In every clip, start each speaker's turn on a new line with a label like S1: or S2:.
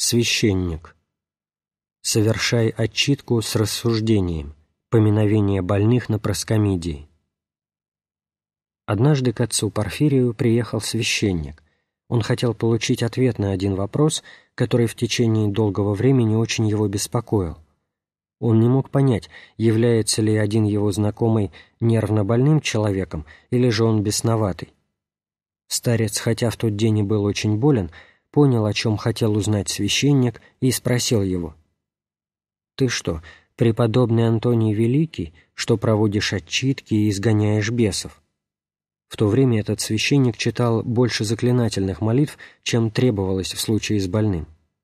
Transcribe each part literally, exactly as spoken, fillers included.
S1: Священник. Совершай отчитку с рассуждением. Поминовение больных на проскомидии. Однажды к отцу Порфирию приехал священник. Он хотел получить ответ на один вопрос, который в течение долгого времени очень его беспокоил. Он не мог понять, является ли один его знакомый нервно больным человеком или же он бесноватый. Старец, хотя в тот день и был очень болен, понял, о чем хотел узнать священник, и спросил его: «Ты что, преподобный Антоний Великий, что проводишь отчитки и изгоняешь бесов?» В то время этот священник читал больше заклинательных молитв, чем требовалось в случае с больным.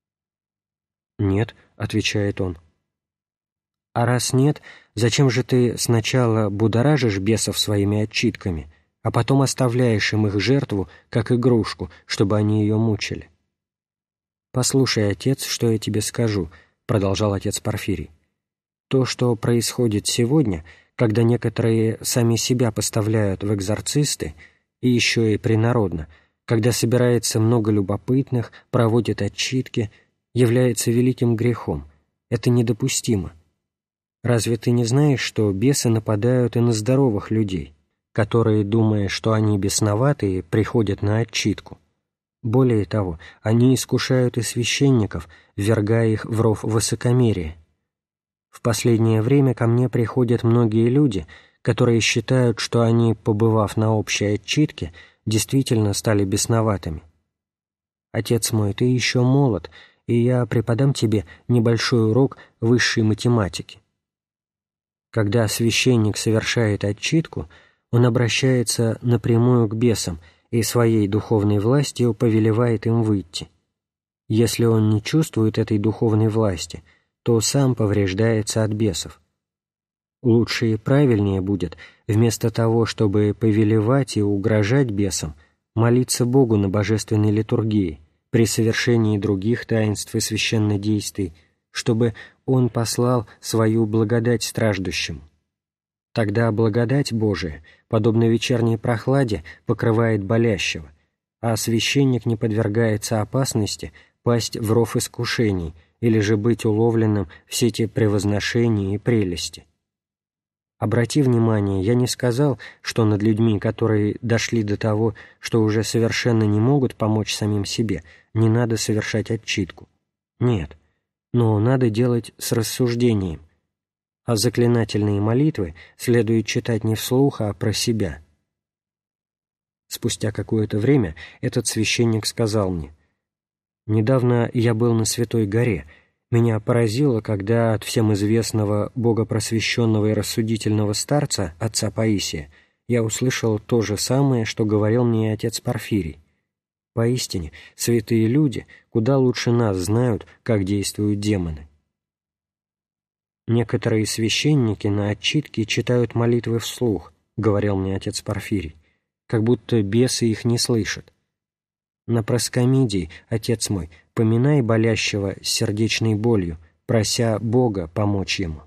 S1: «Нет», — отвечает он. «А раз нет, зачем же ты сначала будоражишь бесов своими отчитками, а потом оставляешь им их жертву, как игрушку, чтобы они ее мучили?» «Послушай, отец, что я тебе скажу», — продолжал отец Порфирий. «То, что происходит сегодня, когда некоторые сами себя поставляют в экзорцисты, и еще и принародно, когда собирается много любопытных, проводят отчитки, является великим грехом. Это недопустимо. Разве ты не знаешь, что бесы нападают и на здоровых людей, которые, думая, что они бесноватые, приходят на отчитку? Более того, они искушают и священников, ввергая их в ров высокомерия. В последнее время ко мне приходят многие люди, которые считают, что они, побывав на общей отчитке, действительно стали бесноватыми. Отец мой, ты еще молод, и я преподам тебе небольшой урок высшей математики. Когда священник совершает отчитку, он обращается напрямую к бесам и своей духовной властью повелевает им выйти. Если он не чувствует этой духовной власти, то сам повреждается от бесов. Лучше и правильнее будет, вместо того, чтобы повелевать и угрожать бесам, молиться Богу на божественной литургии, при совершении других таинств и священнодействий, чтобы Он послал свою благодать страждущим. Тогда благодать Божия, подобно вечерней прохладе, покрывает болящего, а священник не подвергается опасности пасть в ров искушений или же быть уловленным в сети превозношений и прелести. Обрати внимание, я не сказал, что над людьми, которые дошли до того, что уже совершенно не могут помочь самим себе, не надо совершать отчитку. Нет, но надо делать с рассуждением. А заклинательные молитвы следует читать не вслух, а про себя. Спустя какое-то время этот священник сказал мне: «Недавно я был на Святой горе. Меня поразило, когда от всем известного богопросвещенного и рассудительного старца, отца Паисия, я услышал то же самое, что говорил мне отец Порфирий. Поистине, святые люди куда лучше нас знают, как действуют демоны». «Некоторые священники на отчитке читают молитвы вслух», — говорил мне отец Порфирий, «как будто бесы их не слышат. На проскомидии, отец мой, поминай болящего с сердечной болью, прося Бога помочь ему».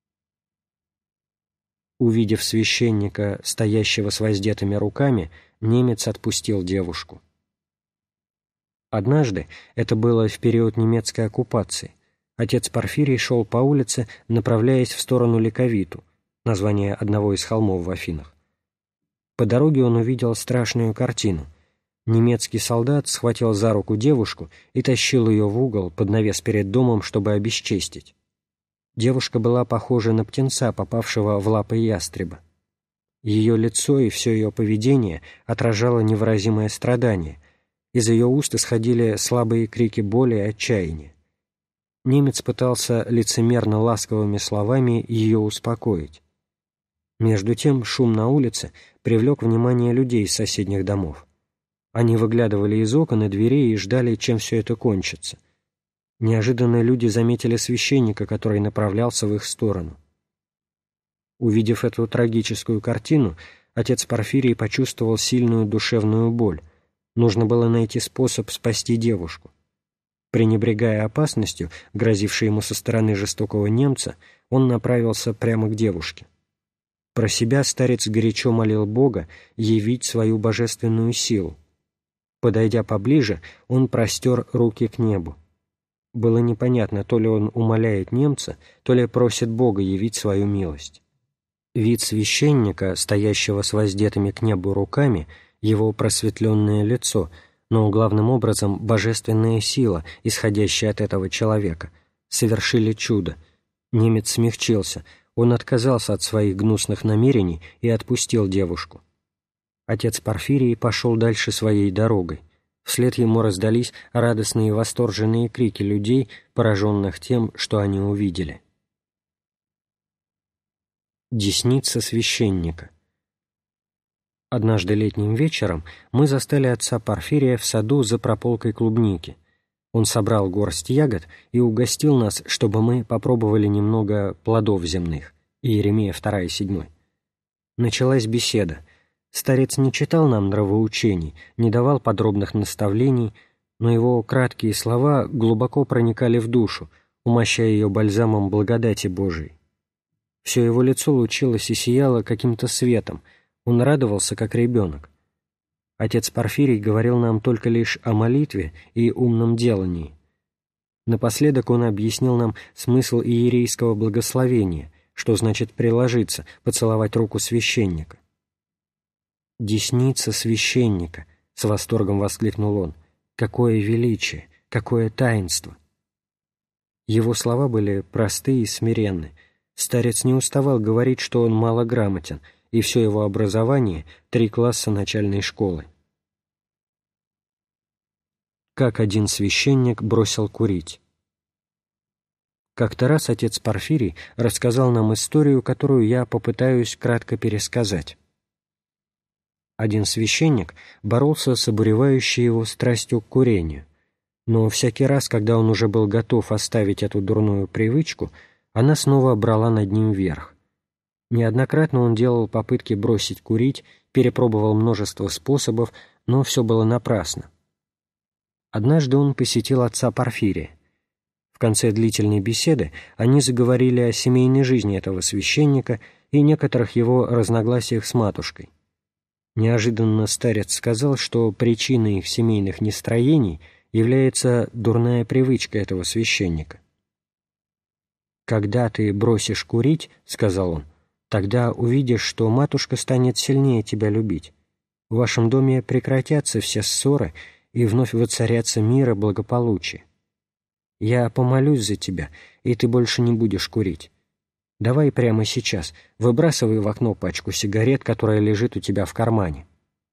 S1: Увидев священника, стоящего с воздетыми руками, немец отпустил девушку. Однажды, это было в период немецкой оккупации, отец Порфирий шел по улице, направляясь в сторону Ликовиту, название одного из холмов в Афинах. По дороге он увидел страшную картину. Немецкий солдат схватил за руку девушку и тащил ее в угол под навес перед домом, чтобы обесчестить. Девушка была похожа на птенца, попавшего в лапы ястреба. Ее лицо и все ее поведение отражало невыразимое страдание. Из ее уст исходили слабые крики боли и отчаяния. Немец пытался лицемерно ласковыми словами ее успокоить. Между тем шум на улице привлек внимание людей из соседних домов. Они выглядывали из окон и дверей и ждали, чем все это кончится. Неожиданно люди заметили священника, который направлялся в их сторону. Увидев эту трагическую картину, отец Порфирий почувствовал сильную душевную боль. Нужно было найти способ спасти девушку. Пренебрегая опасностью, грозившей ему со стороны жестокого немца, он направился прямо к девушке. Про себя старец горячо молил Бога явить свою божественную силу. Подойдя поближе, он простер руки к небу. Было непонятно, то ли он умоляет немца, то ли просит Бога явить свою милость. Вид священника, стоящего с воздетыми к небу руками, его просветленное лицо, но главным образом божественная сила, исходящая от этого человека, совершили чудо. Немец смягчился, он отказался от своих гнусных намерений и отпустил девушку. Отец Порфирий пошел дальше своей дорогой. Вслед ему раздались радостные и восторженные крики людей, пораженных тем, что они увидели. Десница священника. Однажды летним вечером мы застали отца Порфирия в саду за прополкой клубники. Он собрал горсть ягод и угостил нас, чтобы мы попробовали немного плодов земных. Иеремия вторая, седьмой. Началась беседа. Старец не читал нам нравоучений, не давал подробных наставлений, но его краткие слова глубоко проникали в душу, умощая ее бальзамом благодати Божией. Все его лицо лучилось и сияло каким-то светом, он радовался, как ребенок. Отец Порфирий говорил нам только лишь о молитве и умном делании. Напоследок он объяснил нам смысл иерейского благословения, что значит приложиться, поцеловать руку священника. «Десница священника!» — с восторгом воскликнул он. «Какое величие! Какое таинство!» Его слова были просты и смиренны. Старец не уставал говорить, что он малограмотен, и все его образование — три класса начальной школы. Как один священник бросил курить. Как-то раз отец Порфирий рассказал нам историю, которую я попытаюсь кратко пересказать. Один священник боролся с обуревающей его страстью к курению, но всякий раз, когда он уже был готов оставить эту дурную привычку, она снова брала над ним верх. Неоднократно он делал попытки бросить курить, перепробовал множество способов, но все было напрасно. Однажды он посетил отца Порфирия. В конце длительной беседы они заговорили о семейной жизни этого священника и некоторых его разногласиях с матушкой. Неожиданно старец сказал, что причиной их семейных нестроений является дурная привычка этого священника. «Когда ты бросишь курить, — сказал он, — тогда увидишь, что матушка станет сильнее тебя любить. В вашем доме прекратятся все ссоры, и вновь воцарятся мир и благополучие. Я помолюсь за тебя, и ты больше не будешь курить. Давай прямо сейчас, выбрасывай в окно пачку сигарет, которая лежит у тебя в кармане».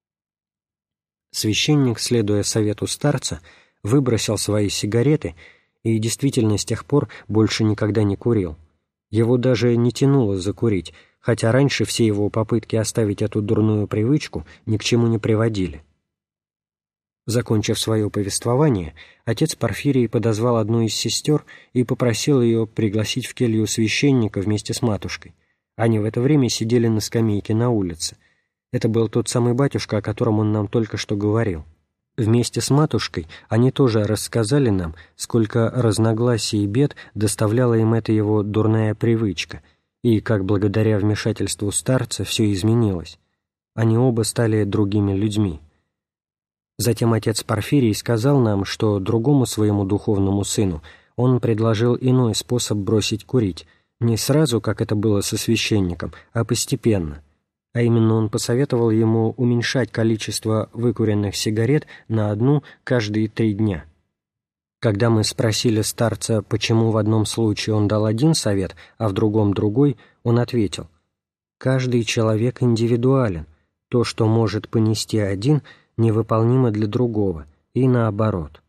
S1: Священник, следуя совету старца, выбросил свои сигареты и действительно с тех пор больше никогда не курил. Его даже не тянуло закурить, хотя раньше все его попытки оставить эту дурную привычку ни к чему не приводили. Закончив свое повествование, отец Порфирий подозвал одну из сестер и попросил ее пригласить в келью священника вместе с матушкой. Они в это время сидели на скамейке на улице. Это был тот самый батюшка, о котором он нам только что говорил. Вместе с матушкой они тоже рассказали нам, сколько разногласий и бед доставляла им эта его дурная привычка, и как благодаря вмешательству старца все изменилось. Они оба стали другими людьми. Затем отец Порфирий сказал нам, что другому своему духовному сыну он предложил иной способ бросить курить, не сразу, как это было со священником, а постепенно. А именно он посоветовал ему уменьшать количество выкуренных сигарет на одну каждые три дня. Когда мы спросили старца, почему в одном случае он дал один совет, а в другом другой, он ответил: «Каждый человек индивидуален. То, что может понести один, невыполнимо для другого, и наоборот».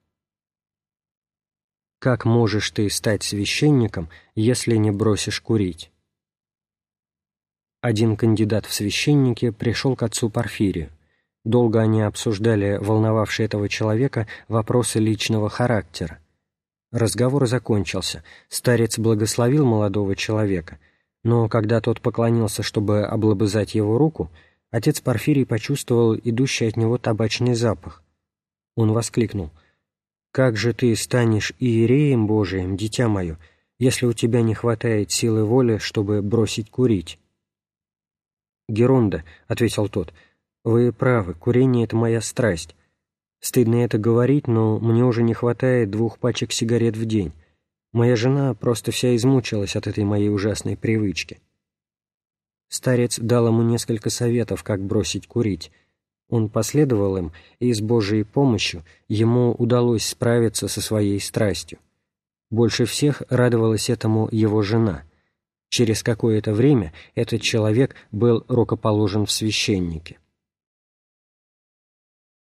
S1: Как можешь ты стать священником, если не бросишь курить? Один кандидат в священники пришел к отцу Порфирию. Долго они обсуждали волновавшие этого человека вопросы личного характера. Разговор закончился. Старец благословил молодого человека, но когда тот поклонился, чтобы облобызать его руку, отец Порфирий почувствовал идущий от него табачный запах. Он воскликнул: «Как же ты станешь иереем Божиим, дитя мое, если у тебя не хватает силы воли, чтобы бросить курить?» «Геронда», — ответил тот, — «вы правы, курение — это моя страсть. Стыдно это говорить, но мне уже не хватает двух пачек сигарет в день. Моя жена просто вся измучилась от этой моей ужасной привычки». Старец дал ему несколько советов, как бросить курить. Он последовал им, и с Божией помощью ему удалось справиться со своей страстью. Больше всех радовалась этому его жена. Через какое-то время этот человек был рукоположен в священнике.